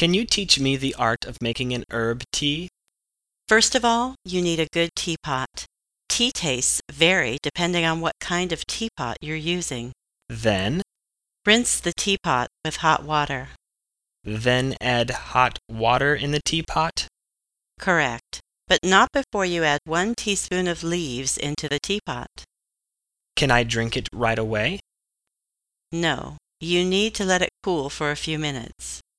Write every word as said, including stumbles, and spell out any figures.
Can you teach me the art of making an herb tea? First of all, you need a good teapot. Tea tastes vary depending on what kind of teapot you're using. Then, Rinse the teapot with hot water. then add hot water in the teapot? Correct, but not before you add one teaspoon of leaves into the teapot. Can I drink it right away? No, you need to let it cool for a few minutes.